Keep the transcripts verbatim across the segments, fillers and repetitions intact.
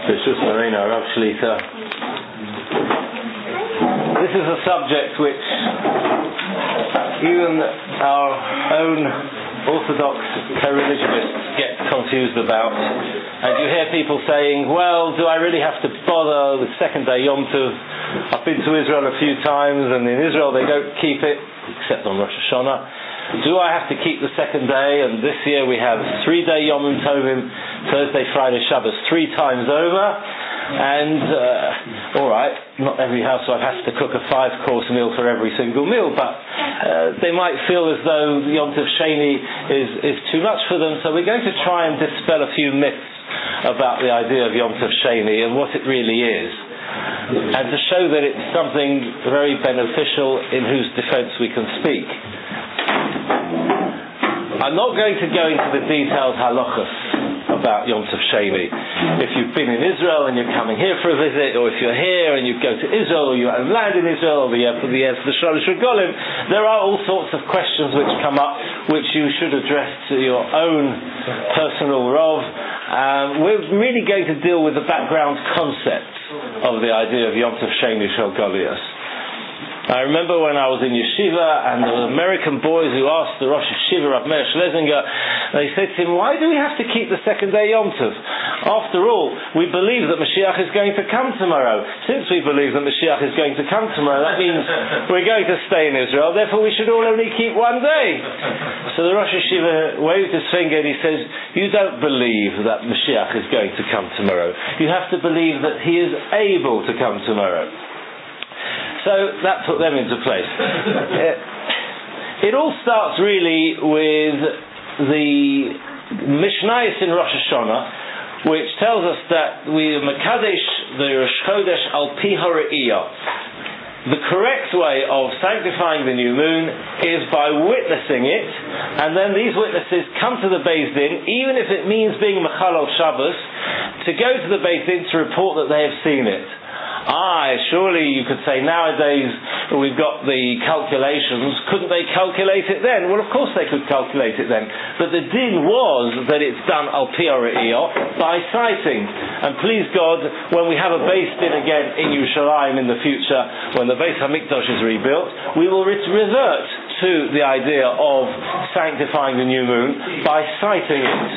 Bishus Marina, Rav Shlita. This is a subject which even our own Orthodox co-religionists get confused about. And you hear people saying, well, do I really have to bother the second day Yom Tov? I've been to Israel a few times, and in Israel they don't keep it, except on Rosh Hashanah. Do I have to keep the second day? And this year we have three-day Yom Tovim, Thursday, Friday, Shabbos, three times over. And, uh, alright, not every housewife has to cook a five-course meal for every single meal, but uh, they might feel as though Yom Tov Sheni is, is too much for them, so we're going to try and dispel a few myths about the idea of Yom Tov Sheni and what it really is, and to show that it's something very beneficial in whose defense we can speak. I'm not going to go into the detailed halachas about Yom Tov Sheni. If you've been in Israel and you're coming here for a visit, or if you're here and you go to Israel, or you land in Israel, or the year for the year for the Shalosh Regalim, there are all sorts of questions which come up which you should address to your own personal Rav. Um, we're really going to deal with the background concepts of the idea of Yom Tov Sheni Shel Goliath. I remember when I was in yeshiva and the American boys who asked the Rosh Yeshiva, Rav Meir Schlesinger, they said to him, why do we have to keep the second day Yom Tov? After all, we believe that Mashiach is going to come tomorrow. Since we believe that Mashiach is going to come tomorrow, that means we're going to stay in Israel, therefore we should all only keep one day. So the Rosh Yeshiva waved his finger and he says, you don't believe that Mashiach is going to come tomorrow. You have to believe that he is able to come tomorrow. So that put them into place. It, it all starts really with the Mishnayos in Rosh Hashanah, which tells us that we Mekadesh the Rosh Chodesh al pi ha're'iyah. The correct way of sanctifying the new moon is by witnessing it, and then these witnesses come to the Beis Din, even if it means being Mechalal Shabbos, to go to the Beis Din to report that they have seen it. Ah, surely you could say nowadays we've got the calculations, couldn't they calculate it then? Well, of course they could calculate it then. But the din was that it's done al pi ha're'iyah, by sighting. And please God, when we have a Beis Din again in Yerushalayim in the future, when the Beis HaMikdash is rebuilt, we will re- revert to the idea of sanctifying the new moon by sighting it.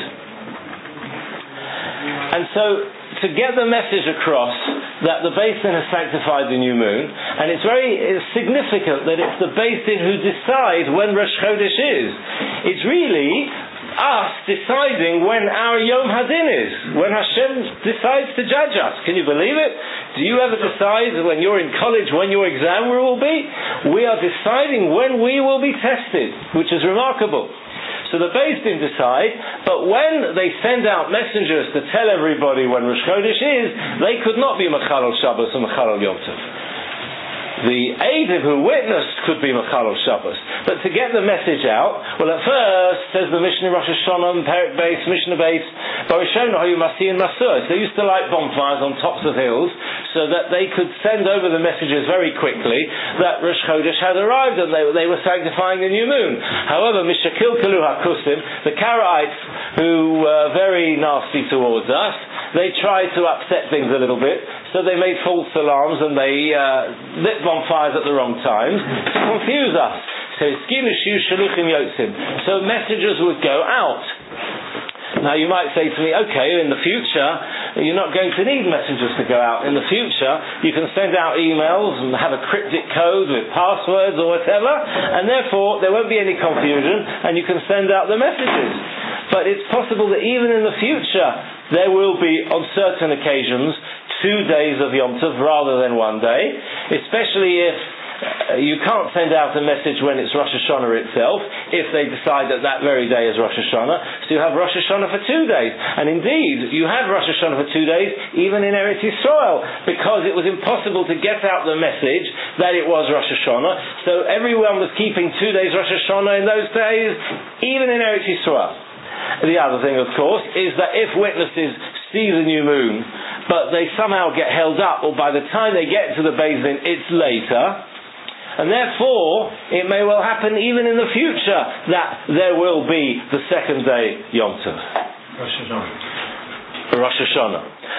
And so, to get the message across that the Beis Din has sanctified the new moon, and it's very it's significant that it's the Beis Din who decide when Rosh Chodesh is. It's really us deciding when our Yom Hadin is, when Hashem decides to judge us. Can you believe it? Do you ever decide when you're in college when your exam will be? We are deciding when we will be tested, which is remarkable. So the Beis Din decide, but when they send out messengers to tell everybody when Rosh Chodesh is, they could not be Mechalal Shabbos and Mechalal Yom Tov. The Eidim who witnessed could be Mechalal Shabbos. But to get the message out, well, at first, says the Mishnah Rosh Hashanah, Perek Beis, Mishnah Beis, Barishona Hayu Masiyin Masur. They used to light bonfires on tops of hills so that they could send over the messages very quickly that Rosh Chodesh had arrived and they, they were sanctifying the new moon. However, Mishakil Kalu HaKusim, the Karaites, who were very nasty towards us, they tried to upset things a little bit, so they made false alarms and they uh, lit bonfires at the wrong times to confuse us. So So messengers would go out. Now you might say to me, okay, in the future, you're not going to need messengers to go out. In the future, you can send out emails and have a cryptic code with passwords or whatever, and therefore there won't be any confusion, and you can send out the messages. But it's possible that even in the future, there will be, on certain occasions, two days of Yom Tov rather than one day, especially if Uh, you can't send out a message when it's Rosh Hashanah itself, if they decide that that very day is Rosh Hashanah. So you have Rosh Hashanah for two days. And indeed, you had Rosh Hashanah for two days, even in Eretz Yisrael, because it was impossible to get out the message that it was Rosh Hashanah. So everyone was keeping two days Rosh Hashanah in those days, even in Eretz Yisrael. The other thing, of course, is that if witnesses see the new moon, but they somehow get held up, or by the time they get to the Beis Din, it's later, and therefore, it may well happen even in the future that there will be the second day Yom Tov. Rosh Hashanah. Rosh Hashanah.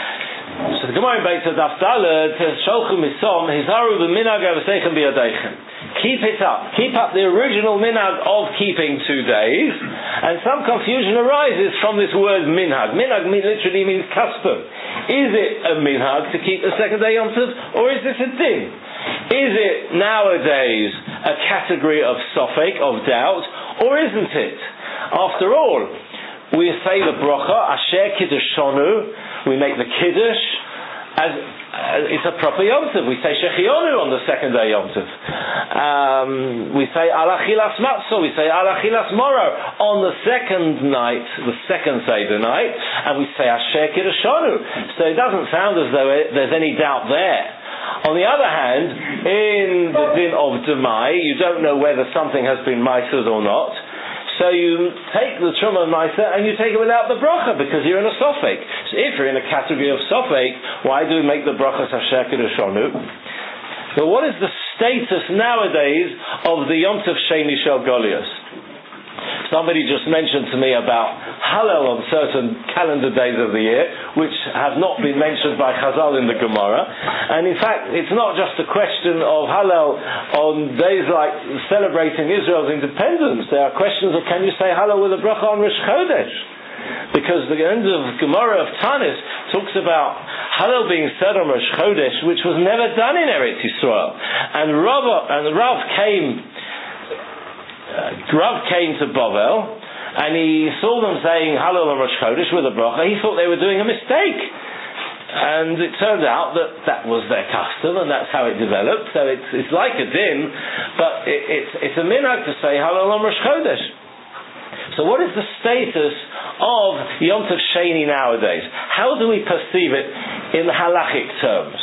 So the Gemara in Beit Daf Daled says, Sholchu misom, hizaru b'minhag avseichem biyadeichem. Keep it up. Keep up the original minhag of keeping two days. And some confusion arises from this word minhag. Minhag literally means custom. Is it a minhag to keep the second day Yom Tov, or is this a din? Is it nowadays a category of sofek, of doubt, or isn't it? After all, we say the bracha, asher kiddushonu, we make the kiddush, as uh, it's a proper Yom Tov. We say shechionu on the second day Yom Tov. Um, we say alachilas matzah, we say alachilas moro on the second night, the second Seder night, and we say asher kiddushonu. So it doesn't sound as though it, there's any doubt there. On the other hand, in the din of Demai, you don't know whether something has been ma'ased or not. So you take the Truma Maisa and you take it without the bracha because you're in a sofek. So if you're in a category of sofek, why do we make the bracha Asher Kiddushonu? So what is the status nowadays of the Yom Tov Sheni Shel Goliath? Somebody just mentioned to me about Hallel on certain calendar days of the year, which have not been mentioned by Chazal in the Gemara. And in fact, it's not just a question of Hallel on days like celebrating Israel's independence. There are questions of, can you say Hallel with a bracha on Rosh Chodesh? Because the end of Gemara of Tanis talks about Hallel being said on Rosh Chodesh, which was never done in Eretz Yisrael. And Rav, and Rav came Uh, Rav came to Bovel and he saw them saying Hallel on Rosh Chodesh with a bracha. He thought they were doing a mistake, and it turned out that that was their custom and that's how it developed. So it's it's like a din, but it, it's it's a minhag to say Hallel on Rosh Chodesh. So what is the status of Yom Tov Sheni nowadays? How do we perceive it in halachic terms?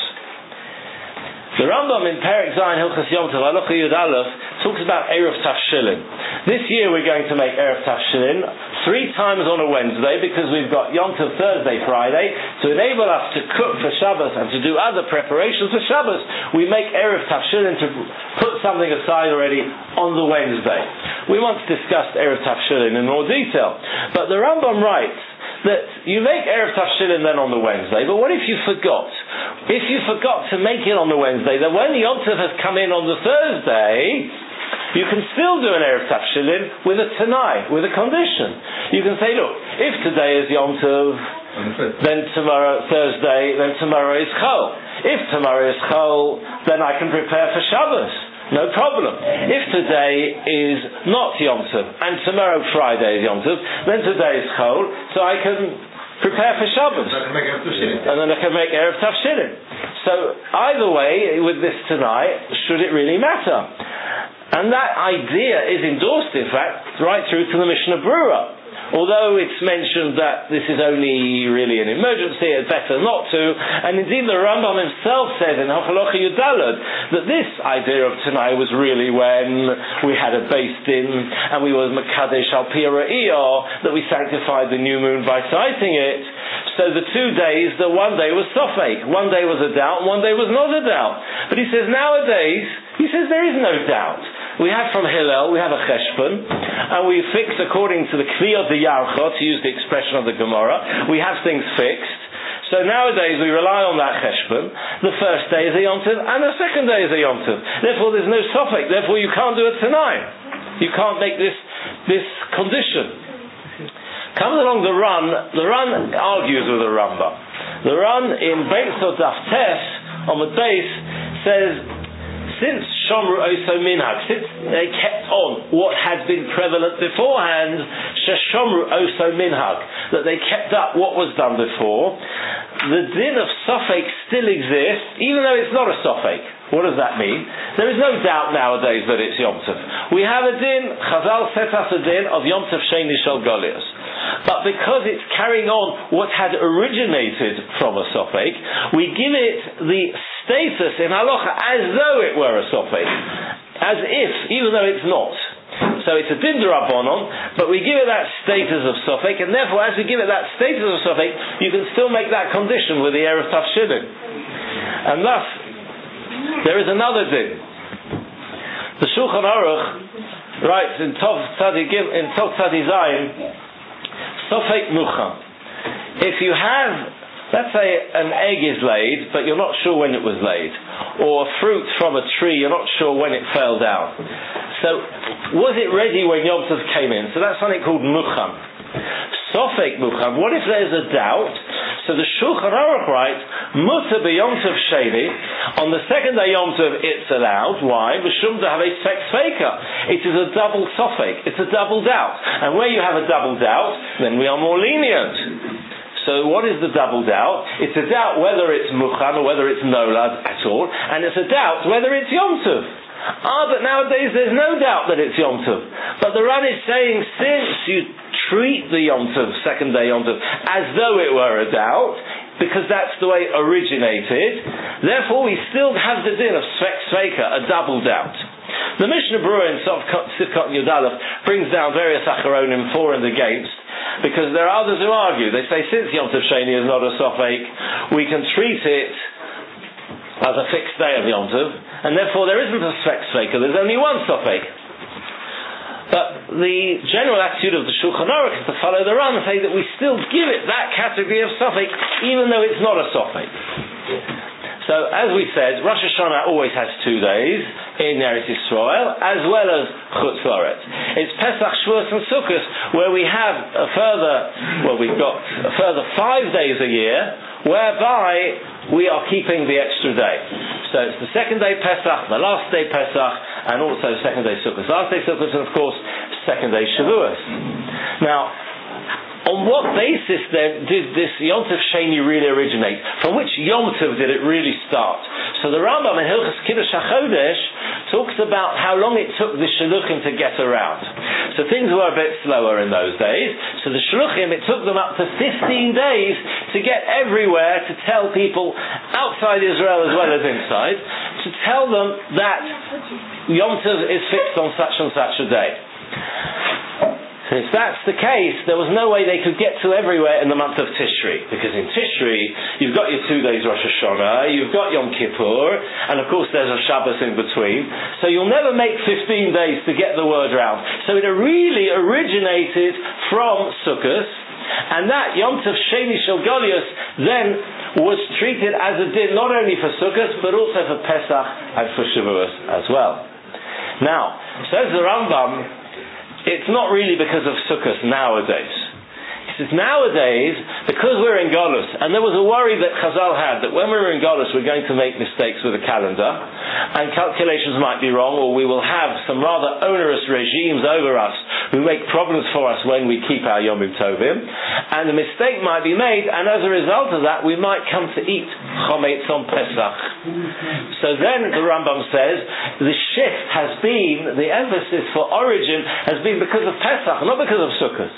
The Rambam in Perek Zayin Hilchos Yom Tov Halacha Yud Aleph talks about Erev Tafshilin. This year we're going to make Erev Tafshilin three times on a Wednesday because we've got Yom Tov Thursday, Friday. To enable us to cook for Shabbos and to do other preparations for Shabbos, we make Erev Tafshilin to put something aside already on the Wednesday. We once discussed Erev Tafshilin in more detail. But the Rambam writes that you make Erev Tafshilin then on the Wednesday, but what if you forgot? If you forgot to make it on the Wednesday, then when the Yom Tov has come in on the Thursday, you can still do an Erev Tafshilin with a Tanai, with a condition. You can say, look, if today is Yom Tov, then tomorrow, Thursday, then tomorrow is Chol. If tomorrow is Chol, then I can prepare for Shabbos. No problem. If today is not Yom Tov and tomorrow Friday is Yom Tov, then today is Chol, so I can prepare for Shabbos. And then I can make Erev Tafshilin. So either way, with this tonight, should it really matter? And that idea is endorsed, in fact, right through to the Mishnah Berurah. Although it's mentioned that this is only really an emergency, it's better not to. And indeed the Rambam himself said in Halacha Yud Daled that this idea of Tanai was really when we had a Beis Din and we were Mekadesh Al Pi Ra'iyah, that we sanctified the new moon by sighting it. So the two days, the one day was Sofek, one day was a doubt, one day was not a doubt. But he says nowadays, he says there is no doubt. We have from Hillel, we have a cheshbon, and we fix according to the Kli of the Yarcha, to use the expression of the Gemara. We have things fixed. So nowadays we rely on that cheshbon. The first day is a Yom Tov, and the second day is a Yom Tov. Therefore there's no sofek. Therefore you can't do it tonight. You can't make this this condition. Comes along the Ran. The Ran argues with the Rambam. The Ran in Beis Daf Tes on the base says, since Shomru Oso Minhag, since they kept on what had been prevalent beforehand, Sheshomru Oso Minhag, that they kept up what was done before, the din of Sofek still exists, even though it's not a Sofek. What does that mean? There is no doubt nowadays that it's Yom Tov. We have a din, Chazal set us a din of Yom Tov Sheni Shel Goliath. But because it's carrying on what had originated from a Sofek, we give it the status in halacha as though it were a Sofek. As if, even though it's not. So it's a din d'Rabbanan, but we give it that status of Sofek, and therefore as we give it that status of Sofek, you can still make that condition with the Erev Tafshilin. And thus, there is another din. The Shulchan Aruch writes in Tov Tzadi Gim, in Tov Tzadi Zayin, Sofek Mucha. If you have let's say an egg is laid, but you're not sure when it was laid, or fruit from a tree, you're not sure when it fell down. So, was it ready when Yom Tov came in? So that's something called mucham. Sofek mucham. What if there's a doubt? So the Shulchan Aruch writes, mutter b'Yom Tov sheni. On the second day Yom Tov, it's allowed. Why? B'shum to have a sfek sveika. It is a double sofek. It's a double doubt. And where you have a double doubt, then we are more lenient. So what is the double doubt? It's a doubt whether it's muchan or whether it's nolad at all, and it's a doubt whether it's Yom Tov. Ah, but nowadays there's no doubt that it's Yom Tov. But the Ran is saying, since you treat the Yom Tov, second day Yom Tov, as though it were a doubt, because that's the way it originated, therefore we still have the din of Svek Sveika, a double doubt. The Mishnah Berurah in Sivkot Yud Aleph brings down various acharonim for and against, because there are others who argue. They say since Yom Tov Sheni is not a Sofek, we can treat it as a fixed day of Yom Tov, and therefore there isn't a Svek Sveika, there's only one Sofek. But the general attitude of the Shulchan Aruch is to follow the Ran and say that we still give it that category of Sofek, even though it's not a Sofek. So, as we said, Rosh Hashanah always has two days in Eretz Yisrael, as well as Chutz La'aretz. It's Pesach, Shavuos, and Sukkot, where we have a further, well, we've got a further five days a year, whereby we are keeping the extra day. So it's the second day Pesach, the last day Pesach, and also second day Sukkot. Last day Sukkot, and of course, second day Shavuos. Now, on what basis then did this Yom Tov Sheni really originate? From which Yom Tov did it really start? So the Rambam in Hilchos Kiddush HaChodesh talks about how long it took the Shluchim to get around. So things were a bit slower in those days. So the Shluchim, it took them up to fifteen days to get everywhere to tell people outside Israel as well as inside, to tell them that Yom Tov is fixed on such and such a day. If that's the case, there was no way they could get to everywhere in the month of Tishri. Because in Tishri, you've got your two days Rosh Hashanah, you've got Yom Kippur, and of course there's a Shabbos in between. So you'll never make fifteen days to get the word round. So it really originated from Sukkot, and that Yom Tov Sheni Shel Golius then was treated as a din not only for Sukkot, but also for Pesach and for Shavuos as well. Now, says the Rambam, it's not really because of Sukkot nowadays. He says nowadays, because we're in Golus, and there was a worry that Chazal had that when we were in Golus we're going to make mistakes with the calendar, and calculations might be wrong, or we will have some rather onerous regimes over us who make problems for us when we keep our Yomim Tovim, and a mistake might be made, and as a result of that we might come to eat Chometz on Pesach. So then the Rambam says the shift has been, the emphasis for origin has been because of Pesach, not because of Sukkot.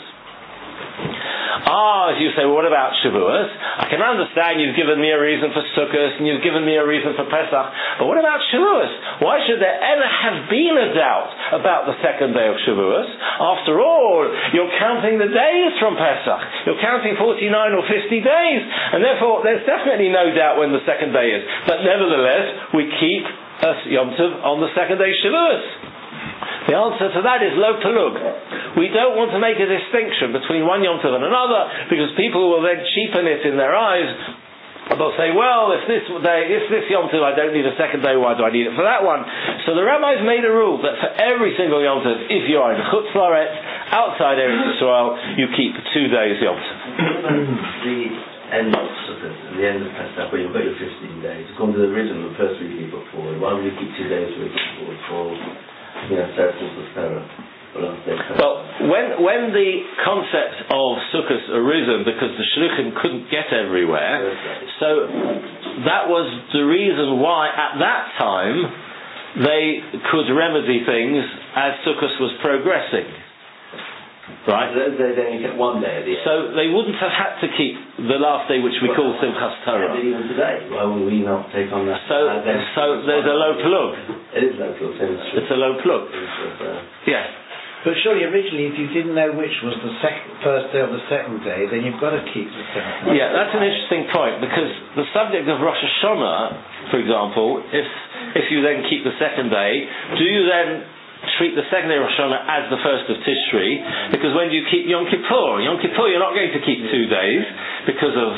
Ah, as you say, well, what about Shavuos? I can understand you've given me a reason for Sukkot and you've given me a reason for Pesach, but what about Shavuos? Why should there ever have been a doubt about the second day of Shavuos? After all, you're counting the days from Pesach. You're counting forty-nine or fifty days, and therefore there's definitely no doubt when the second day is. But nevertheless, we keep a Yom Tov on the second day Shavuos. The answer to that is lo pelug. We don't want to make a distinction between one Yom Tov and another, because people will then cheapen it in their eyes. They'll say, well, if this day, if this Yom Tov I don't need a second day, why do I need it for that one? So the rabbis made a rule that for every single Yom Tov, if you are in Chutz La'aretz, outside Eretz Yisrael, you keep two days Yom Tov. The end of Sukkot, the end of Pesach, where you've got your fifteen days, according to the original, the first week you put forward, why would you keep two days to put forward for, you know, Sarasins of Sarah? Well, when when the concept of Sukkot arisen, because the Shluchim couldn't get everywhere, so that was the reason why at that time they could remedy things as Sukkot was progressing. Right? They, they only kept one day at the end. So they wouldn't have had to keep the last day, which we well, call Simchas Torah. Even today, why would we not take on that? So, uh, so there's a low plug. It is low plug. It's a low plug. Yeah. But surely originally if you didn't know which was the sec- first day or the second day, then you've got to keep the second day. Yeah, that's an interesting point, because the subject of Rosh Hashanah, for example, if if you then keep the second day, do you then treat the second day of Rosh Hashanah as the first of Tishri? Because when you keep Yom Kippur, Yom Kippur you're not going to keep two days because of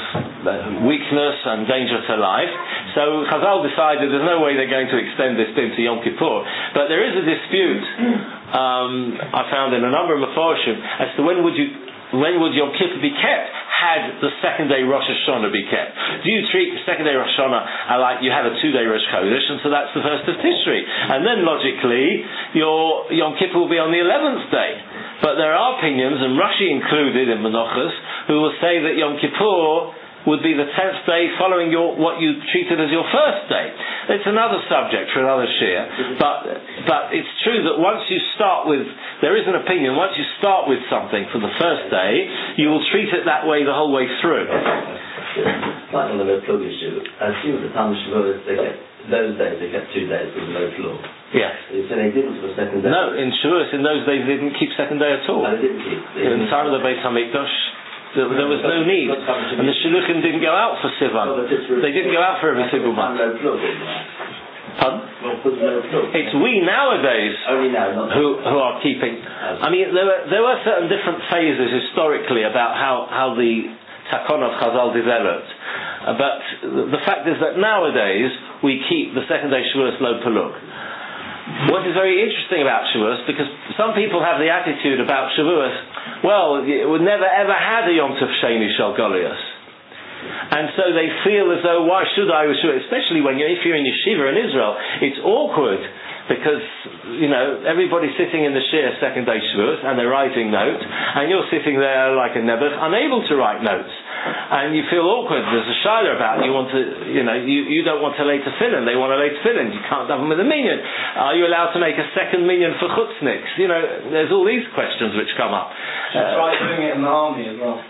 weakness and danger to life. So Chazal decided there's no way they're going to extend this into Yom Kippur. But there is a dispute um, I found in a number of Mefarshim as to when would you when would Yom Kippur be kept had the second day Rosh Hashanah be kept. Do you treat the second day Rosh Hashanah like you have a two day Rosh Chodesh, and so that's the first of Tishri, and then logically your Yom Kippur will be on the eleventh day. But there are opinions, and Rashi included in Menachos, who will say that Yom Kippur would be the tenth day following your what you treated as your first day. It's another subject for another shir, but but it's true that once you start with, there is an opinion, once you start with something for the first day, you will treat it that way the whole way through. Like on the low plug issue, I assume at the time of Shavuot, they kept, those days they kept two days with the low plug. Yes. So they didn't for the second day? No, in Shavuot, in those days they didn't keep second day at all. No, they didn't keep. They in the time of the Beit HaMikdash, there, there was no need. And the Shluchim didn't go out for Sivan. They didn't go out for every single month. Pardon? It's we nowadays who who are keeping. I mean, there were there were certain different phases historically about how, how the Takon of Chazal developed. Uh, but the fact is that nowadays we keep the second day Shavuos Lo Paluk. What is very interesting about Shavuos, because some people have the attitude about Shavuos, well, we never ever had a Yom Tov Sheni Shel Goliath. And so they feel as though, why should I, especially when you're, if you're in yeshiva in Israel, it's awkward, because, you know, everybody's sitting in the shir second day Shavuos, and they're writing notes, and you're sitting there like a nebuch, unable to write notes. And you feel awkward. There's a shaila about you want to, you know, you, you don't want to lay tefillin. They want to lay tefillin. You can't have them with a minyan. Are you allowed to make a second minyan for chutzniks? You know, there's all these questions which come up. Should uh, try doing it in the army as well.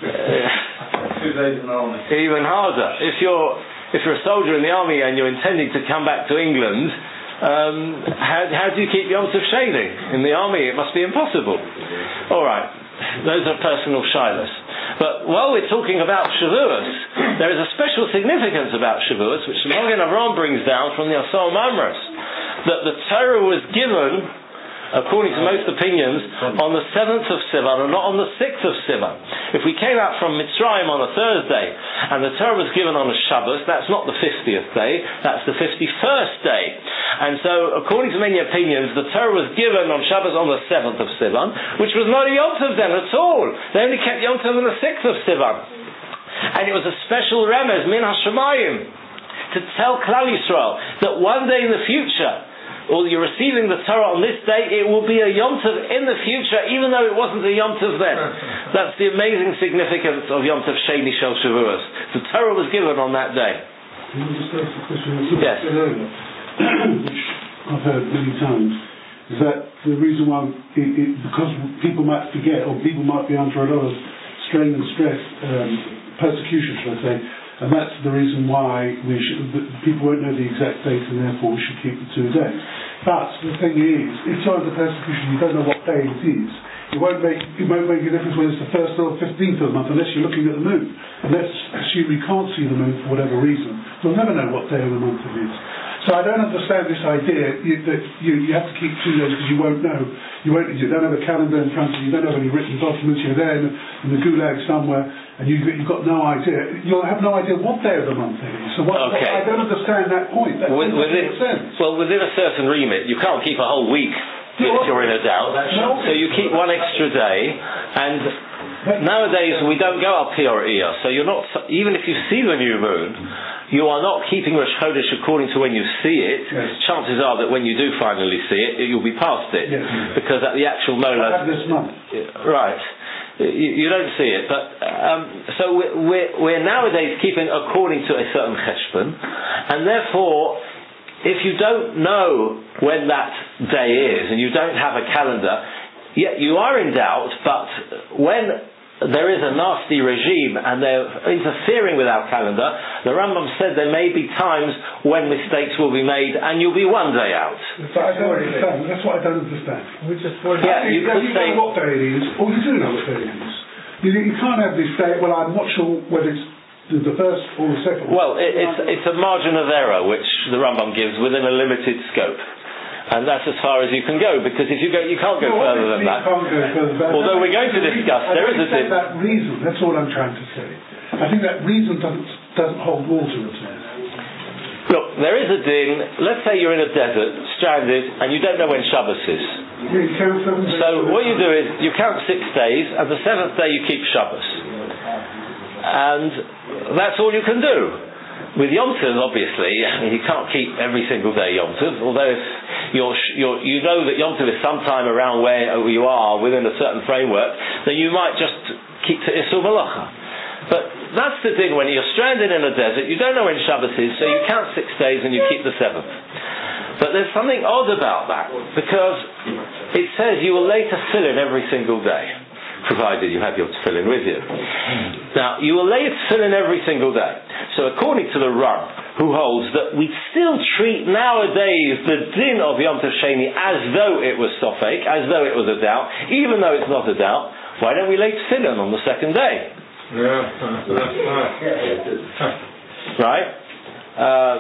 Two days in the army. Even harder. If you're if you're a soldier in the army and you're intending to come back to England, um, how, how do you keep Yom Tov Sheni? In the army, it must be impossible. All right. Those are personal shilas. But while we're talking about Shavuos, there is a special significance about Shavuos, which the Magen Avraham brings down from the Asar Mamres, that the Torah was given, according to most opinions, on the seventh of Sivan and not on the sixth of Sivan. If we came out from Mitzrayim on a Thursday and the Torah was given on a Shabbos, that's not the fiftieth day, that's the fifty-first day. And so, according to many opinions, the Torah was given on Shabbos on the seventh of Sivan, which was not a Yom Tov then at all. They only kept Yom Tov on the sixth of Sivan. And it was a special remez, Min HaShamayim, to tell Klal Yisrael that one day in the future, or you're receiving the Torah on this day, it will be a Yom Tov in the future, even though it wasn't a Yom Tov then. That's the amazing significance of Yom Tov Sheni Shel Shavuos. The Torah was given on that day. Can you just ask a question? Yes. Which I've heard many times, is that the reason why, it, it, because people might forget, or people might be under a lot of strain and stress, um, persecution, should I say, and that's the reason why we should, people won't know the exact date, and therefore we should keep the two days. But the thing is, if you're under persecution, you don't know what day it is. It won't make it won't make a difference whether it's the first or fifteenth of the month, unless you're looking at the moon. And let's assume you can't see the moon for whatever reason. You'll never know what day of the month it is. So I don't understand this idea you, that you, you have to keep two days because you won't know. You won't. You don't have a calendar in front of you. You don't have any written documents. You're there in the, in the gulag somewhere, and you, you've got no idea. You'll have no idea what day of the month it is. So what, okay. what, I don't understand that point. That With, doesn't within, make sense. Well, within a certain remit, you can't keep a whole week if you're in a doubt. No. So you keep one extra day, and nowadays we don't go up Piyar. So you're not, even if you see the new moon, you are not keeping Rosh Chodesh according to when you see it. Yes. Chances are that when you do finally see it, you'll be past it. Yes. Because at the actual Mola... this month. Right. You, you don't see it. But um, so we're, we're, we're nowadays keeping according to a certain cheshbon, and therefore, if you don't know when that day is, and you don't have a calendar, yeah, you are in doubt, but when there is a nasty regime and they're interfering with our calendar, the Rambam said there may be times when mistakes will be made and you'll be one day out. But I don't understand. That's what I don't understand. We just yeah, you could you say, know what day it is, or you do know what day it is. You, you can't have this day, well, I'm not sure whether it's the, the first or the second. Well, it, it's, it's a margin of error which the Rambam gives within a limited scope. And that's as far as you can go, because if you go, you can't go no, further than that. Can't go further than Although that. we're going to discuss, there is a that reason. That's all I'm trying to say. I think that reason doesn't doesn't hold water at all. Look, there is a din. Let's say you're in a desert, stranded, and you don't know when Shabbos is. Yeah, you count seven days. So what you do is you count six days, and the seventh day you keep Shabbos, and that's all you can do. With Yom Tov, obviously, you can't keep every single day Yom Tov, although if you're, you're, you know that Yom Tov is sometime around where you are, within a certain framework, then you might just keep to Isur Malacha. But that's the thing, when you're stranded in a desert, you don't know when Shabbos is, so you count six days and you keep the seventh. But there's something odd about that, because it says you will later fill in every single day, provided you have your tefillin with you. Now, you will lay a tefillin every single day. So according to the Ran, who holds that we still treat nowadays the din of Yom Tov Sheni as though it was sofek, as though it was a doubt, even though it's not a doubt, why don't we lay tefillin on the second day? Yeah, that's right. Right? Uh,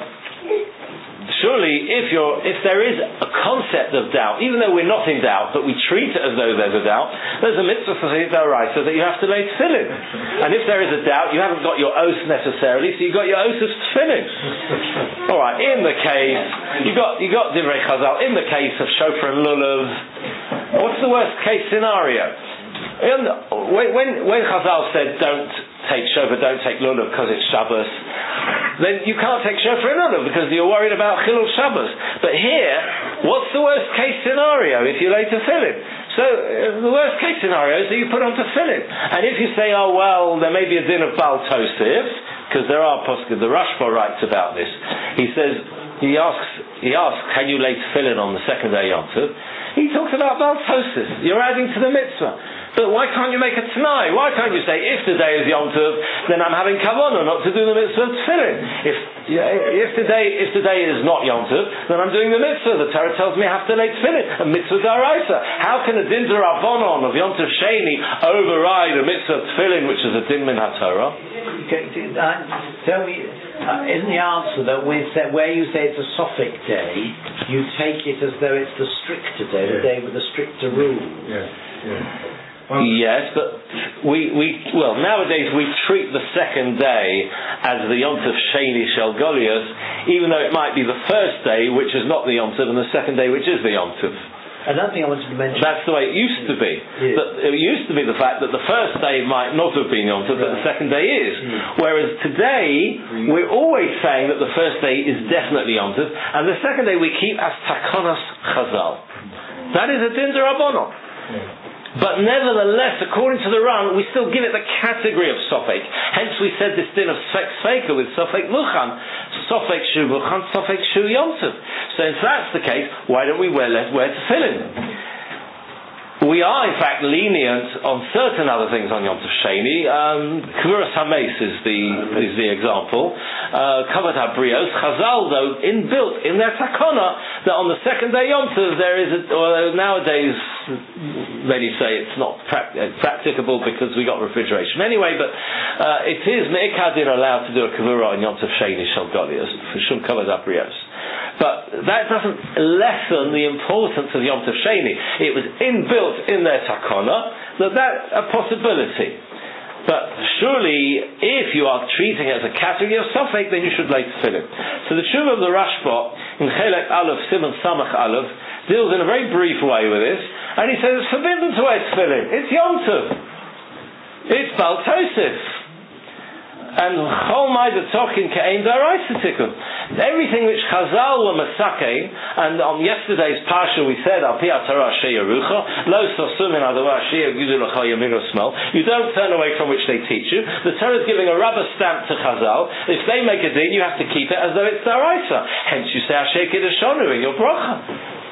surely, if you're, if there is a concept of doubt, even though we're not in doubt, but we treat it as though there's a doubt, there's a mitzvah for D'oraisa that you have to lay tefillin. And if there is a doubt, you haven't got your oath necessarily, so you've got your oath of tefillin. All right. In the case, you got you got Divrei Chazal. In the case of shofar and lulav, what's the worst case scenario? When, when, when Chazal said don't take shofar, don't take lulav because it's Shabbos, then you can't take shofar and lulav because you're worried about Chilul Shabbos. But here, what's the worst case scenario if you lay tefillin? So uh, the worst case scenario is that you put on tefillin. And if you say, oh well, there may be a din of Baal Tosif, because there are poskim, the Rashba writes about this. He says, he asks, he asks, can you lay tefillin on the second day Yom Tov? He talks about Baal Tosif. You're adding to the mitzvah. But why can't you make a t'nai? Why can't you say, if today is Yom Tov, then I'm having kavanah not to do the mitzvah of tefillin? If, if today if today is not Yom Tov, then I'm doing the mitzvah. The Torah tells me I have to lay tefillin, a mitzvah d'oraisa. How can a din d'rabbanon of Yom Tov Sheni override a mitzvah of tefillin, which is a din min haTorah? Okay, uh, tell me, uh, in the answer that we said, where you say it's a sophic day, you take it as though it's the stricter day, the day with the stricter rules. Yeah, yeah. Yes, but we, we well nowadays we treat the second day as the Yom Tov Sheni Shel Goliath, even though it might be the first day which is not the Yom Tov and the second day which is the Yom Tov. Another thing I wanted to mention. That's the way it used to be. Yeah. But it used to be the fact that the first day might not have been Yom Tov, but the second day is. Mm. Whereas today we're always saying that the first day is definitely Yom Tov, and the second day we keep as Takonos Chazal. That is a din d'rabbanon. Yeah. But nevertheless, according to the Ran, we still give it the category of Sofek. Hence we said this din of Sfek Sfeika with Sofek Muchan. Sofek Shu Muchan, Sofek Shu Yom Tov. So if that's the case, why don't we wear, wear tefillin? We are, in fact, lenient on certain other things on Yom Tov Sheni. Um, Kvuras Hameis is the is the example. Uh, Kavod HaBrios. Chazal, though, inbuilt in their takana, that on the second day Yom Tov there is, a, or nowadays, many say it's not pra- practicable because we got refrigeration anyway, but uh, it is Me'ikadin allowed to do a Kavura on Yom Tov Sheni Shel Goliath, for Shum Kavod HaBrios. But that doesn't lessen the importance of Yom Tov Sheni. It was inbuilt in their takana that that's a possibility. But surely, if you are treating it as a category of sofek, then you should lay tefillin. So the Shuvah of the Rashba in Chelek Aleph Simon Samach Aleph deals in a very brief way with this, and he says it's forbidden to wear tefillin. It's Yom Tov. It's Baal Tosif. And Chol Maida Tokin Ke'ein D'oraisa Tikkun. Everything which Chazal were masakein, and on yesterday's parsha we said Al Pi HaTorah Asher Yerucha Lo Sosum in Adavah Asher Yagudu L'cha Yamin Usmal. You don't turn away from which they teach you. The Torah is giving a rubber stamp to Chazal. If they make a din, you have to keep it as though it's D'oraisa. Hence you say Asher Kiddushonu in your bracha.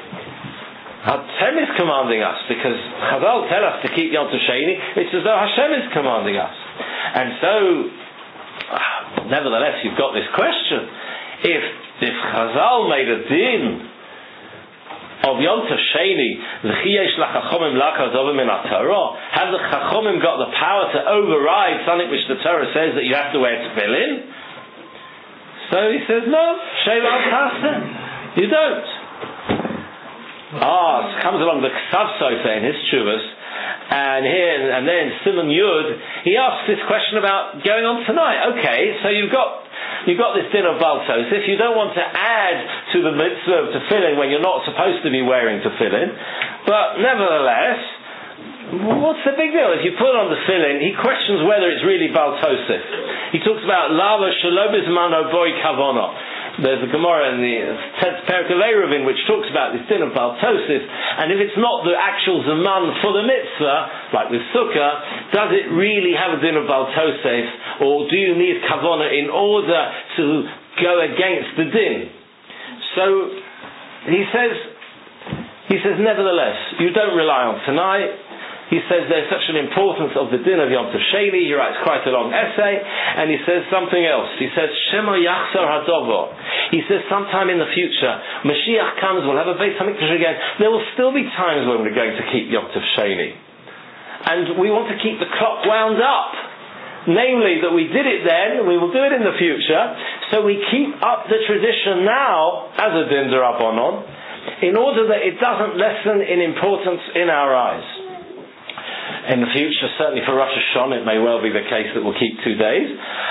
Hashem is commanding us, because Chazal tell us to keep Yom Tov Sheni. It's as though Hashem is commanding us. And so nevertheless, you've got this question. If if Chazal made a din of Yom Tov Sheni, v'chiyesh lachachomim lakazovim min haTorah, have the Chachomim got the power to override something which the Torah says that you have to wear tefillin? So he says, no, Sheva Taseh. You don't. Ah, comes along the Ksav Sofer in his Tshuvas, And here, and then Simon Yud, he asks this question about going on tonight. Okay, so you've got you've got this din of Baltos. If you don't want to add to the mitzvah of tefillin when you're not supposed to be wearing tefillin, but nevertheless, what's the big deal? If you put on the tefillin, he questions whether it's really Baltosif. He talks about lava shalom bizmano boy kavona. There's a Gemara in the tenth Perek of Eruvin which talks about this din of Baltosis, and if it's not the actual Zaman for the mitzvah, like with Sukkah, does it really have a din of Baltosis, or do you need Kavona in order to go against the din? So, he says, he says, nevertheless, you don't rely on tonight. He says there's such an importance of the din of Yom Tov Sheni. He writes quite a long essay, and he says something else. He says, Shema Yachzor Hadovo. He says sometime in the future, Mashiach comes, we'll have a Beis HaMikdash again. There will still be times when we're going to keep Yom Tov Sheni. And we want to keep the clock wound up. Namely, that we did it then, we will do it in the future, so we keep up the tradition now, as a din d'Rabbanon, in order that it doesn't lessen in importance in our eyes. In the future, certainly for Rosh Hashanah, it may well be the case that we'll keep two days.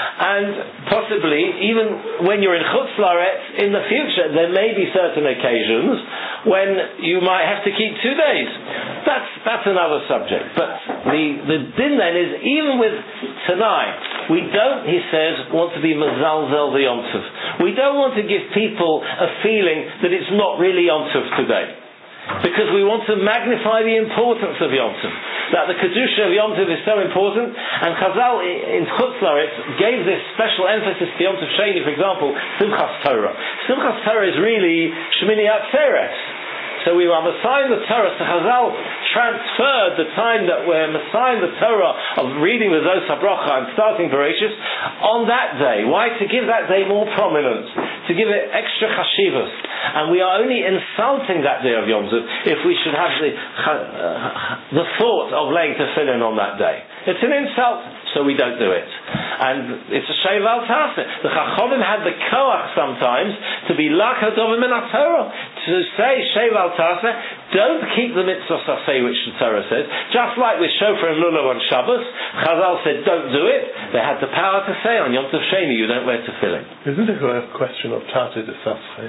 And possibly, even when you're in Chutz La'aretz, in the future, there may be certain occasions when you might have to keep two days. That's that's another subject. But the, the din then is, even with tonight, we don't, he says, want to be Mazalzel the Yom Tov. We don't want to give people a feeling that it's not really Yom Tov today. Because we want to magnify the importance of Yom Tov. That the Kedusha of Yom Tov is so important, and Chazal in Chutz La'aretz gave this special emphasis to Yom Tov Sheni, for example, Simchas Torah. Simchas Torah is really Shemini Atzeres. So we were Messiahing the Torah, so Chazal transferred the time that we're Messiahing the Torah of reading the Zos HaBracha and starting Bereshis on that day. Why? To give that day more prominence, to give it extra chashivas. And we are only insulting that day of Yom Tov if we should have the uh, the thought of laying tefillin on that day. It's an insult, so we don't do it. And it's a sheiv al taseh. The Chachamim had the koach sometimes to be lakadov min Torah, to say sheiv al taseh, don't keep the mitzvah saseh which the Torah says. Just like with shofar and lulav on Shabbos, Chazal said don't do it. They had the power to say on Yom Tov Sheni you don't wear tefillin. Isn't it a question of tate de saseh?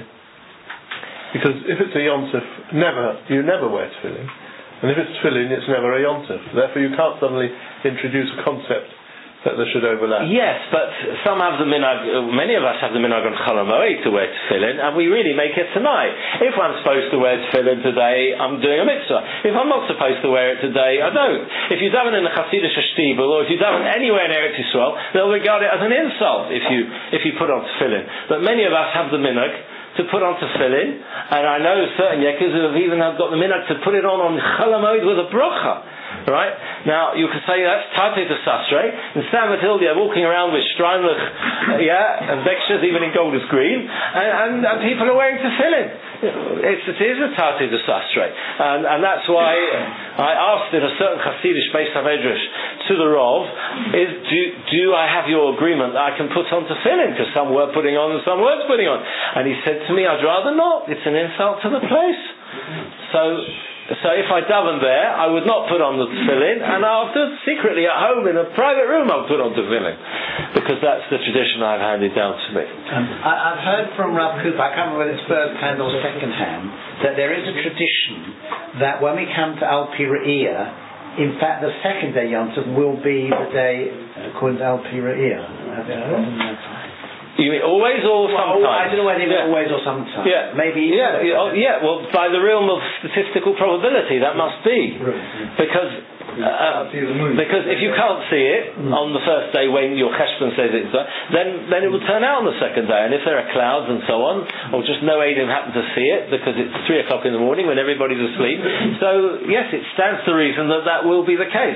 Because if it's a Yom Tov, never, you never wear tefillin. And if it's tefillin, it's never a Yom Tov. Therefore you can't suddenly introduce a concept that they should overlap. Yes, but some have the minhag, many of us have the minhag on Chol HaMoed to wear tefillin, and we really make it tonight. If I'm supposed to wear tefillin today, I'm doing a mitzvah. If I'm not supposed to wear it today, I don't. If you daven in a Hasidic shtibel, or if you daven anywhere in Eretz Yisrael, they'll regard it as an insult if you if you put on tefillin. But many of us have the minhag to put on tefillin, and I know certain yekers who have even got the minhag to put it on on Chol HaMoed with a bracha. Right? Now, you can say that's Tate de Sasre. In San Matilde, walking around with Steinlich, uh, yeah, and Bekshas, even in Golders Green, and, and, and people are wearing tefillin. It's, it is a Tate de Sasre. And, and that's why I asked in a certain Hasidic Beis HaMedrash to the Rov, is, do, do I have your agreement that I can put on tefillin? Because some were putting on and some weren't putting on. And he said to me, I'd rather not. It's an insult to the place. So... So if I daven there, I would not put on the tefillin, and after, secretly at home in a private room, I'll put on tefillin, because that's the tradition I've handed down to me. Um, I, I've heard from Rav Cooper, I can't remember whether it's first hand or second hand, that there is a tradition that when we come to Al Pi Re'iyah, in fact the second day Yom Tov will be the day according to Al Pi Re'iyah. Have you heard? You mean always or sometimes? Well, I don't know whether yeah. always or sometimes. Yeah. Maybe. Yeah. Yeah. Oh, yeah. Well, by the realm of statistical probability, that must be. Because uh, because if you can't see it mm. on the first day when your cheshbon says it's there, then then it will turn out on the second day. And if there are clouds and so on, or just no Eidim happen to see it because it's three o'clock in the morning when everybody's asleep. So yes, it stands to reason that that will be the case.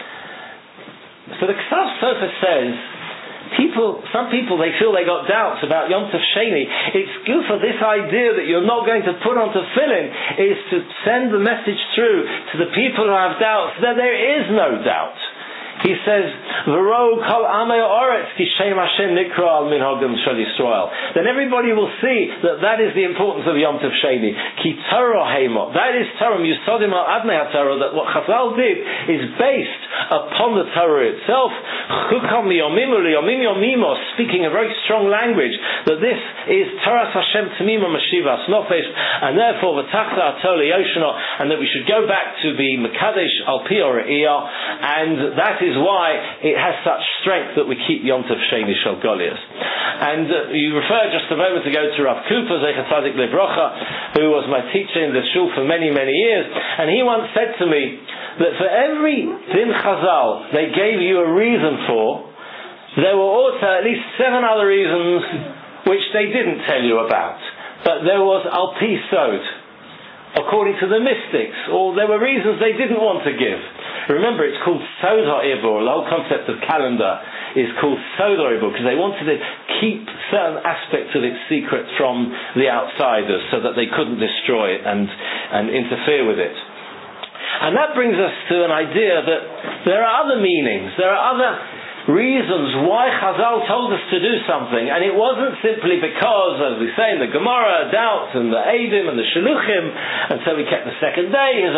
So the Ksaf Sofer says. People, some people, they feel they got doubts about Yom Tov Sheni. It's good for this idea that you're not going to put on tefillin is to send the message through to the people who have doubts that there is no doubt. he says, V'ro kol amei ha'oretz ki shem Hashem nikra al minhagim shel Yisrael. Then everybody will see that that is the importance of Yom Tov Sheni. Ki Torah heimo. That is Torah, Yusodim al adnei HaTorah, that what Chazal did is based upon the Torah itself. Chukam miyomim uliyomim yomimos, speaking a very strong language, that this is Torah Hashem Tamima Mashivas Nofesh, and therefore V'tachta Atol Yoshana, and that we should go back to be Mekadesh al pi Oriyah, and that is why it has such strength that we keep Yom Tov Sheni Shel Goliath. And uh, you referred just a moment ago to Rav Cooper, Zecher Tzadik Livrocha, who was my teacher in the shul for many, many years, and he once said to me that for every Din Chazal they gave you a reason for, there were also at least seven other reasons which they didn't tell you about. But there was Al Pi Sod, according to the mystics, or there were reasons they didn't want to give. Remember, it's called Sod HaIbur. The whole concept of calendar is called Sod HaIbur because they wanted to keep certain aspects of its secret from the outsiders so that they couldn't destroy it and, and interfere with it. And that brings us to an idea that there are other meanings, there are other reasons why Chazal told us to do something, and it wasn't simply because, as we say in the Gemara, doubt and the Eidim and the Shaluchim, and so we kept the second day.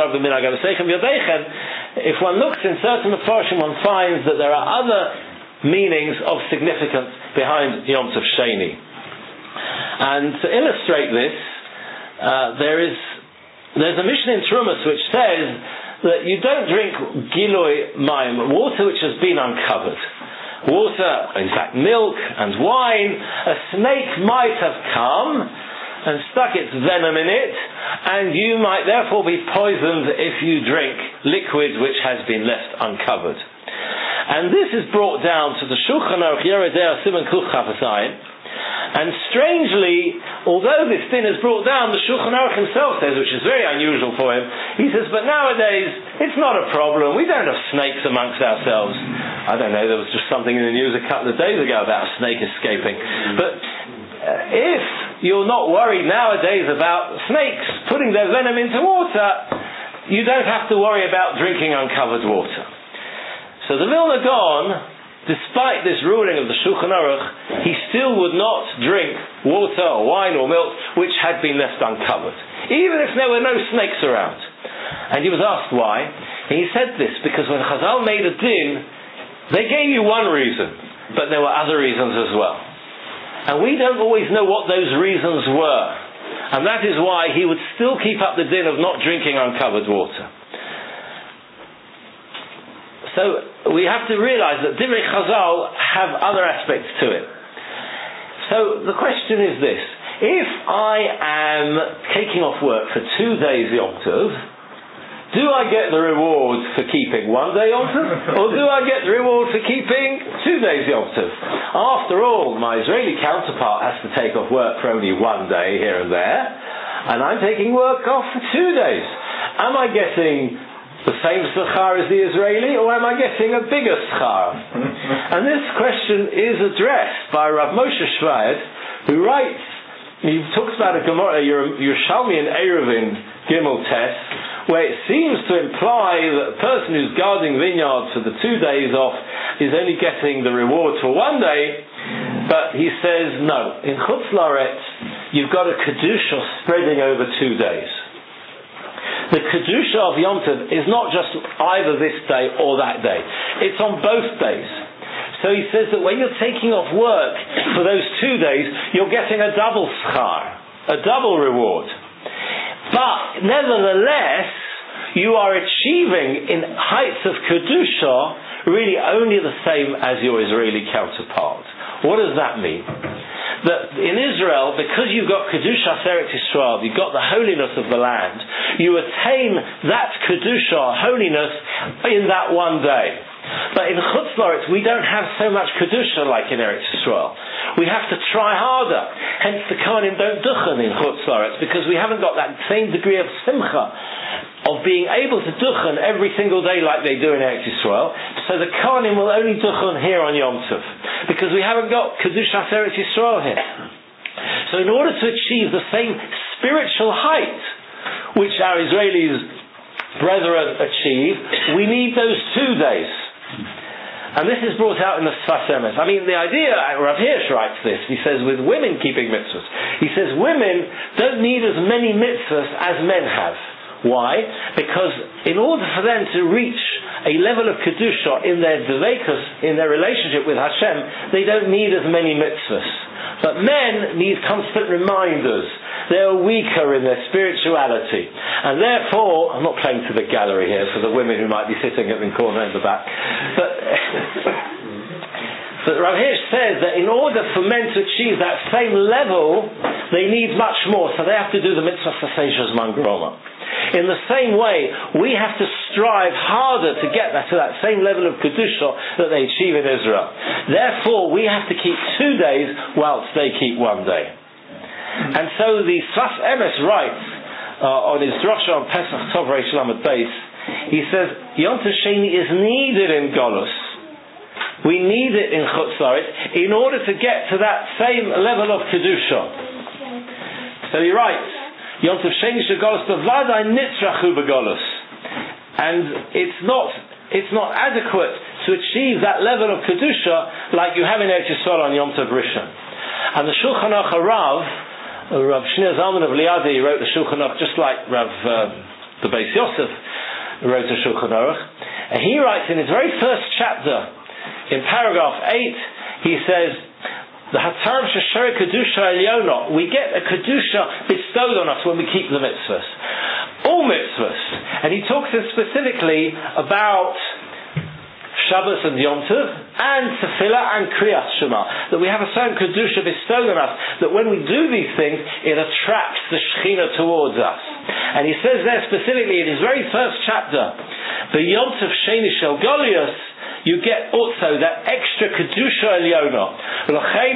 If one looks in certain Mefarshim, one finds that there are other meanings of significance behind Yom Tov Sheni. And to illustrate this, uh, there is there's a Mishnah in Trumas which says that you don't drink Giloi Mayim, water which has been uncovered. Water, in fact milk and wine, a snake might have come and stuck its venom in it, and you might therefore be poisoned if you drink liquid which has been left uncovered. And this is brought down to the Shulchan Aruch Yoreh De'ah Siman Kuf Chaf Zayin. And strangely, although this din is brought down, the Shulchan Aruch himself says, which is very unusual for him, he says, but nowadays, it's not a problem. We don't have snakes amongst ourselves. I don't know, there was just something in the news a couple of days ago about a snake escaping. But uh, if you're not worried nowadays about snakes putting their venom into water, you don't have to worry about drinking uncovered water. So the Vilna Gaon, despite this ruling of the Shulchan Aruch, he still would not drink water or wine or milk which had been left uncovered, even if there were no snakes around. And he was asked why. And he said this because when Chazal made a din, they gave you one reason, but there were other reasons as well. And we don't always know what those reasons were. And that is why he would still keep up the din of not drinking uncovered water. So we have to realize that Divrei Chazal have other aspects to it. So the question is this: if I am taking off work for two days Yom Tov, do I get the reward for keeping one day Yom Tov, or do I get the reward for keeping two days Yom Tov? After all, my Israeli counterpart has to take off work for only one day here and there, and I'm taking work off for two days. Am I getting the same schar as the Israeli, or am I getting a bigger schar? And this question is addressed by Rav Moshe Shvayed, who writes, he talks about a Gemara, Yerushalmi and Eruvin Gimel Tes, where it seems to imply that a person who's guarding vineyards for the two days off is only getting the reward for one day, but he says no. In Chutz La'aretz, you've got a kedusha spreading over two days. The kedusha of Yom Tov is not just either this day or that day. It's on both days. So he says that when you're taking off work for those two days, you're getting a double schar, a double reward. But nevertheless, you are achieving in heights of kedusha really only the same as your Israeli counterpart. What does that mean? That in Israel, because you've got Kedusha Eretz Yisrael, you've got the holiness of the land, you attain that Kedusha, holiness, in that one day. But in Chutz La'aretz, we don't have so much Kedusha like in Eretz Yisrael. We have to try harder. Hence the Kohanim don't duchen in Chutz La'aretz, because we haven't got that same degree of simcha, of being able to duchen every single day like they do in Eretz Yisrael. So the Kohanim will only duchen here on Yom Tov, because we haven't got Kedusha Eretz Yisrael here. So in order to achieve the same spiritual height which our Israelis brethren achieve, we need those two days. And this is brought out in the Sfas Emes. I mean, the idea, Rav Hirsch writes this, he says, with women keeping mitzvahs. He says women don't need as many mitzvahs as men have. Why? Because in order for them to reach a level of Kedusha in their Dveikus, in their relationship with Hashem, they don't need as many mitzvahs. But men need constant reminders. They're weaker in their spirituality. And therefore, I'm not playing to the gallery here for the women who might be sitting in the corner in the back. But, but Rav Hirsch says that in order for men to achieve that same level, they need much more. So they have to do the mitzvah Sasei Zman Groma. In the same way, we have to strive harder to get that, to that same level of Kedusha that they achieve in Israel. Therefore, we have to keep two days whilst they keep one day. And so the Sfas Emes writes uh, on his drasha on Pesach Tov Reish Lamed Beis, he says, Yom Tov Sheni is needed in Golus. We need it in Chutz La'aretz in order to get to that same level of Kedusha. So he writes, Yom Tov Sheni Shegolus B'vadai Nitzrachu B'Golus. And it's not, it's not adequate to achieve that level of Kedusha like you have in Eretz Yisrael on Yom Tov Rishon. And the Shulchan Aruch Harav, Rav Shneur Zalman of Liadi wrote the Shulchan Aruch just like Rav uh, the Beis Yosef wrote the Shulchan Aruch. And he writes in his very first chapter, in paragraph eight, he says, the Hatar Shesheret Kedusha Elyono, we get a Kedusha bestowed on us when we keep the mitzvahs. All mitzvahs. And he talks specifically about Shabbos and Yom Tov, and Tefillah and Kriyas Shema. That we have a certain Kedusha bestowed on us, that when we do these things, it attracts the Shekhinah towards us. And he says there specifically in his very first chapter, the Yom Tov Sheni Shel Goliath, you get also that extra Kedusha Elyona.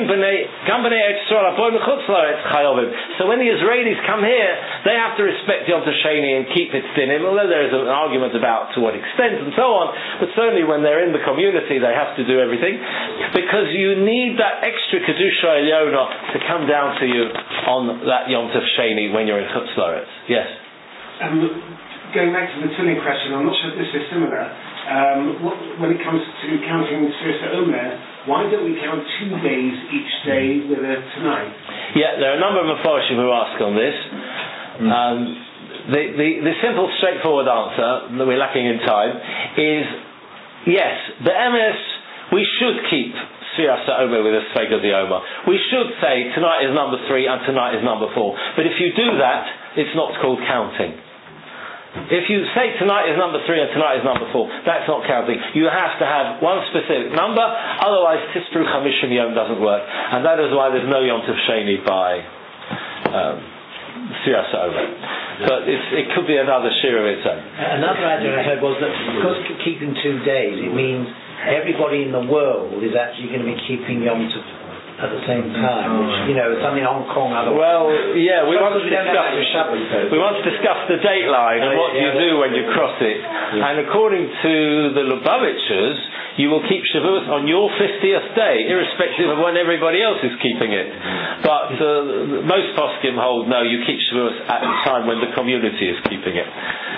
So when the Israelis come here, they have to respect Yom Tov Sheni and keep its dinim, although there is an argument about to what extent and so on, but certainly when they're in the community they have to do everything, because you need that extra Kedusha Elyona to come down to you on that Yom Tov Sheni when you're in Chutz La'aretz. Yes? Um, going back to the Tefillin question, I'm not sure if this is similar. Um, what, when it comes to counting Sfiras Omer, why don't we count two days each day with a tonight? Yeah, there are a number of Mefarshim who ask on this. Mm. Um, the, the, the simple, straightforward answer that we're lacking in time is yes, the M S, we should keep Sfiras Omer with a Sfeig of the Omer. We should say tonight is number three and tonight is number four. But if you do that, it's not called counting. If you say tonight is number three and tonight is number four, that's not counting. You have to have one specific number, otherwise Tispru Chamishim Yom doesn't work. And that is why there's no Yom Tov Sheni by um, Sfiras Omer. But it's, it could be another shir of its own. Another idea I heard was that because keeping two days, it means everybody in the world is actually going to be keeping Yom Tov at the same time, which, you know, something in Hong Kong otherwise. Well, yeah, we want to discuss we want to discuss the date line and what you do when you cross it. And according to the Lubavitchers, you will keep Shavuos on your fiftieth day, irrespective of when everybody else is keeping it. But uh, most poskim hold no, you keep Shavuos at the time when the community is keeping it.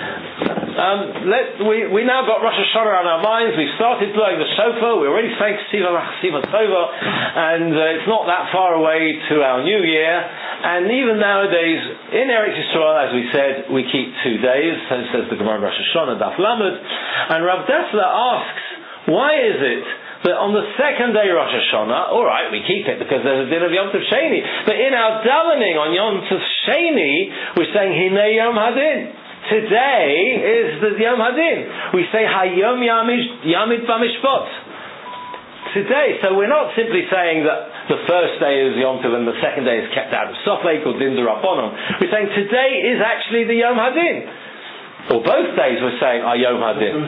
Um, let, we, we now got Rosh Hashanah on our minds. We've started blowing the shofar. We're already saying Siva Tova, and uh, it's not that far away to our new year. And even nowadays, in Eretz Yisrael, as we said, we keep two days. So says the Gemara Rosh Hashanah Daf Lamed. And Rav Dessler asks, why is it that on the second day Rosh Hashanah, all right, we keep it because there's a din of Yom Tov Sheni, but in our davening on Yom Tov Sheni, we're saying Hinei Yom Hadin. Today is the Yom Hadin. We say Hayom Yamid B'Mishpot. Today, so we're not simply saying that the first day is Yom Tov and the second day is kept out of Sofek or Din D'Rabbanan. We're saying today is actually the Yom Hadin. Or both days we're saying are Yom Hadin.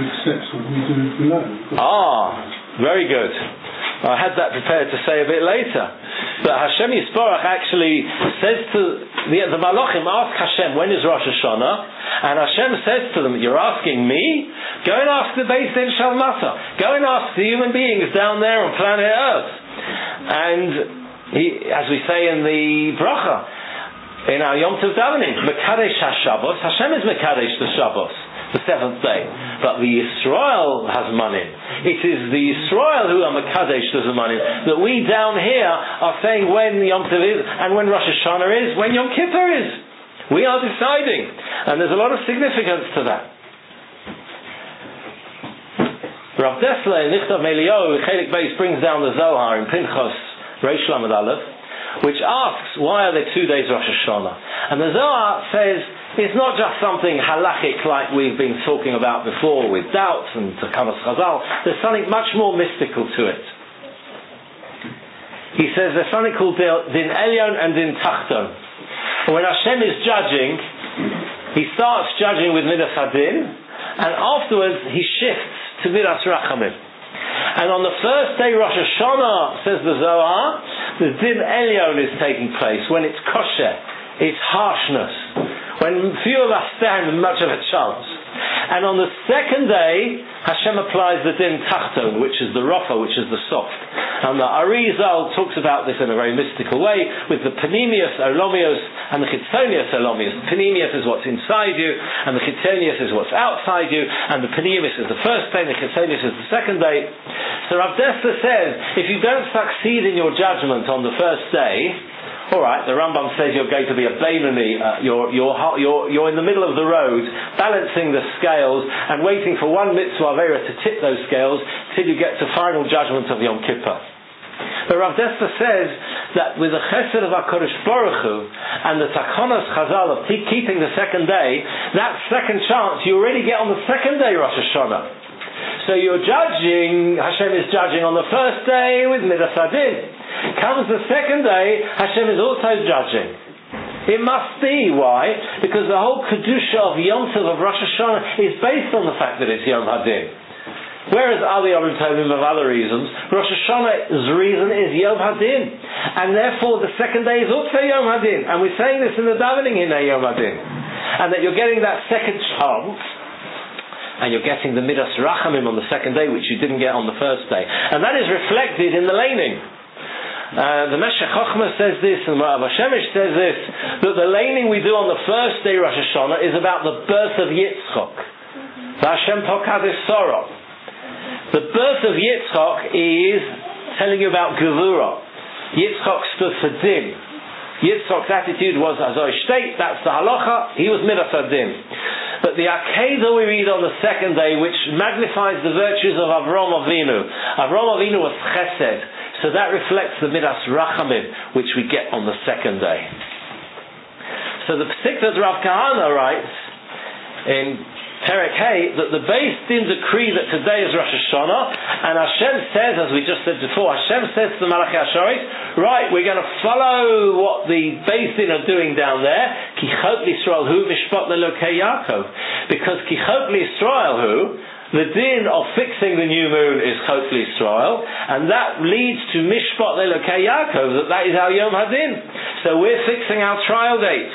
Ah, very good. I had that prepared to say a bit later. But Hashem Yisborach actually says to the, the Malachim, ask Hashem, when is Rosh Hashanah? And Hashem says to them, you're asking me? Go and ask the Beis Din Shalmata. Go and ask the human beings down there on planet Earth. And he, as we say in the Bracha, in our Yom Tov davening, Mekadesh HaShabbos, Hashem is Mekadesh the Shabbos. the seventh day. But the Yisrael has manim. It is the Yisrael who are Mekadesh to the manim, that we down here are saying when Yom Tov is, and when Rosh Hashanah is, when Yom Kippur is. We are deciding. And there's a lot of significance to that. Rav Dessler in Nichtav Melio, Chelik Beis, brings down the Zohar in Pinchas Reish Lamed Aleph, which asks, why are there two days Rosh Hashanah? And the Zohar says, it's not just something halachic like we've been talking about before with doubts and Takamas Chazal. There's something much more mystical to it. He says there's something called Din Elyon and Din Tachton. When Hashem is judging, He starts judging with Midas Hadin, and afterwards He shifts to Midas Rachamim. And on the first day Rosh Hashanah, says the Zohar, the Din Elyon is taking place, when it's kosher, it's harshness, when few of us stand with much of a chance. And on the second day, Hashem applies the Din Tachton, which is the Rafa, which is the soft. And the Arizal talks about this in a very mystical way, with the Panemius Olomios and the Chitzonius Olomios. Panemius is what's inside you, and the Chitzonius is what's outside you, and the Panemius is the first day, and the Chitzonius is the second day. So Rav Dessler says, if you don't succeed in your judgment on the first day, alright, the Rambam says you're going to be a Beinoni, uh, you're, you're, you're, you're in the middle of the road, balancing the scales, and waiting for one mitzvah Avera to tip those scales, till you get to final judgment of Yom Kippur. But Rav Dessler says that with the chesed of HaKadosh Baruch Hu, and the takonos chazal of keeping the second day, that second chance you already get on the second day Rosh Hashanah. So you're judging, Hashem is judging on the first day with Midas Hadin. Comes the second day, Hashem is also judging. It must be. Why? Because the whole Kedusha of Yom Tov of Rosh Hashanah is based on the fact that it's Yom Hadin. Whereas other Yom Tovim of other reasons, Rosh Hashanah's reason is Yom Hadin. And therefore the second day is also Yom Hadin. And we're saying this in the davening in Yom Hadin. And that you're getting that second chance, and you're getting the Midas Rachamim on the second day, which you didn't get on the first day. And that is reflected in the laning. Uh, the Meshech Chochmah says this, and Rav Shemesh says this, that the laning we do on the first day Rosh Hashanah is about the birth of Yitzchok. Hashem Tokad Sorah. The birth of Yitzchok is telling you about Gevurah. Yitzchok stood for Din. Yitzchok's attitude was Azoi Shteit, that's the halacha, he was Midas Hadin. But the Akedah we read on the second day, which magnifies the virtues of Avram Avinu. Avram Avinu was Chesed, so that reflects the Midas Rachamim, which we get on the second day. So the Pesik that Rav Kahana writes in Perek Hey, that the Beis Din decree that today is Rosh Hashanah, and Hashem says, as we just said before, Hashem says to the Malachi Asharis, right, we're going to follow what the Beis Din are doing down there, Kichot L'Yisrael Hu Mishpat L'Elokei Yaakov, because Kichot L'Yisrael Hu, the din of fixing the new moon is Chot L'Yisrael, and that leads to Mishpat L'Elokei Yaakov, that that is our Yom Hadin. So we're fixing our trial date.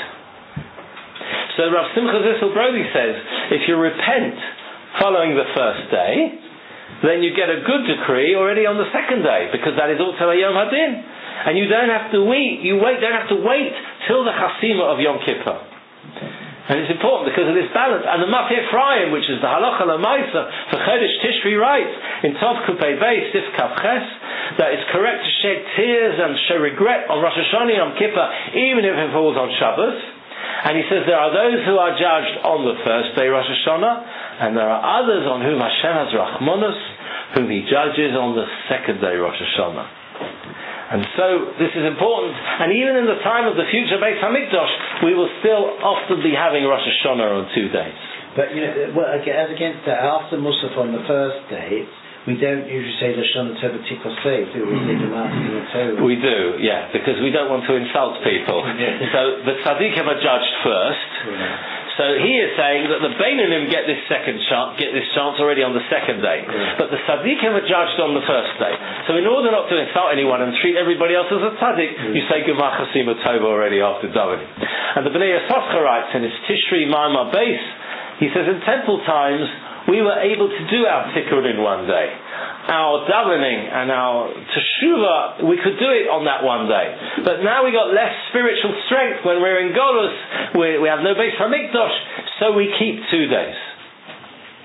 So Rav Simcha Zissel Brody says, if you repent following the first day, then you get a good decree already on the second day, because that is also a Yom Hadin. And you don't have to wait, you wait, don't have to wait till the Chasima of Yom Kippur. And it's important because of this balance. And the Mati Ephraim, which is the Halacha L'Maisa for Chodesh Tishri, writes in Tov Kupei Beis Sif Kav Ches that it's correct to shed tears and show regret on Rosh Hashanah Yom Kippur, even if it falls on Shabbos. And he says there are those who are judged on the first day Rosh Hashanah, and there are others on whom Hashem has Rachmanus, whom He judges on the second day Rosh Hashanah. And so this is important. And even in the time of the future Beis Hamikdash, we will still often be having Rosh Hashanah on two days. But you know, well, as against that, after Musaf on the first day, we don't usually say Lashon Tova Tikos Seif, do we? We do, yeah, because we don't want to insult people. Yeah. So the tzaddikim are judged first. Yeah. So he is saying that the Beinonim get this second chance, get this chance already on the second day, yeah. But the tzaddikim are judged on the first day. So in order not to insult anyone and treat everybody else as a tzaddik, yeah. You say Gemar Chasima Tova already after davening. And the Bnei Yisachar writes in his Tishri Ma'amar Beis, he says in temple times we were able to do our tikkun in one day. Our davening and our teshuvah, we could do it on that one day. But now we got less spiritual strength when we're in Golus. We, we have no Beis Hamikdash, so we keep two days.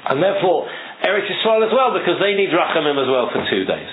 And therefore, Eretz Yisrael as well, because they need Rachamim as well for two days.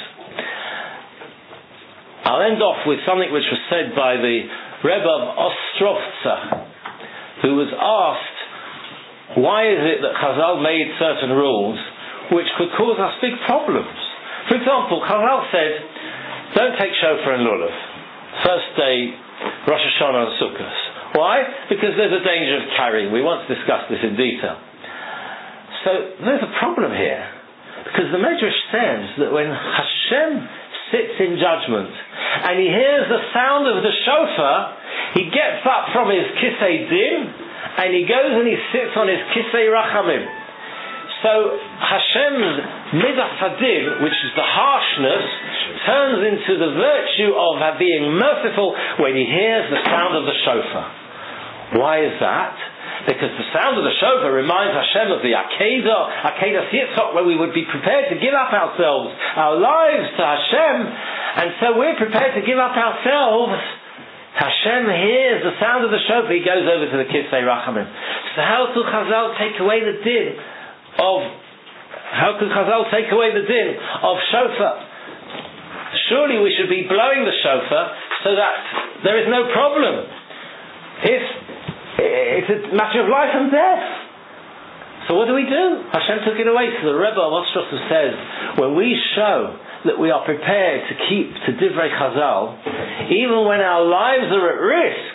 I'll end off with something which was said by the Rebbe of Ostrovtsa, who was asked, why is it that Chazal made certain rules which could cause us big problems? For example, Chazal said, don't take shofar and lulav. First day, Rosh Hashanah and Sukkot. Why? Because there's a danger of carrying. We once discussed this in detail. So there's a problem here, because the Medrash says that when Hashem sits in judgment and he hears the sound of the shofar, he gets up from his kisei din and he goes and he sits on his kisei rachamim. So Hashem's midas hadin, which is the harshness, turns into the virtue of being merciful when he hears the sound of the shofar. Why is that? Because the sound of the shofar reminds Hashem of the Akedah, Akedah Yitzchak, where we would be prepared to give up ourselves, our lives to Hashem, and so we're prepared to give up ourselves. Hashem hears the sound of the shofar, he goes over to the Kisei Rachamim. So how could Chazal take away the din of, how could Chazal take away the din of shofar? Surely we should be blowing the shofar so that there is no problem. If It's a matter of life and death. So what do we do? Hashem took it away. So the Rebbe of Ostrovtsa says, when we show that we are prepared to keep to Divrei Chazal, even when our lives are at risk,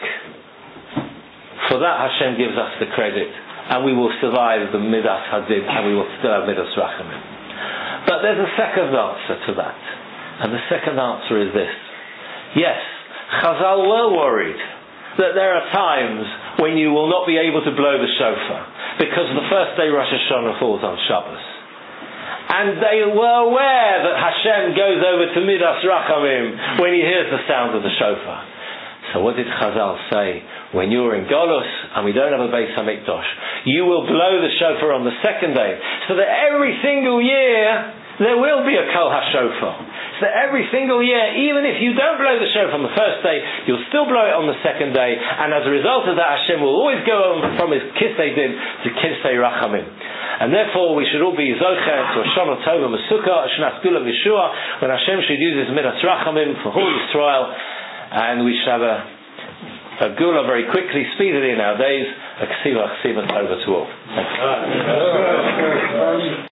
for that Hashem gives us the credit, and we will survive the Midas Hadid, and we will still have Midas Rachamim. But there's a second answer to that. And the second answer is this. Yes, Chazal were worried that there are times when you will not be able to blow the shofar because the first day Rosh Hashanah falls on Shabbos. And they were aware that Hashem goes over to Midas Rachamim when he hears the sound of the shofar. So what did Chazal say? When you're in Golus and we don't have a Beis HaMikdash, you will blow the shofar on the second day, so that every single year there will be a Kol HaShofar. So every single year, even if you don't blow the shofar on the first day, you'll still blow it on the second day, and as a result of that, Hashem will always go on from his Kisei Din to Kisei Rachamim. And therefore, we should all be Zocher to Hashanah Tova Mesukah, Shnas Gula V'Yeshua, when Hashem should use his Midas Rachamim for all Yisrael, and we should have a, a Gula very quickly, speedily in our days, a Ksiva Ksiva Tova to all. Thank you.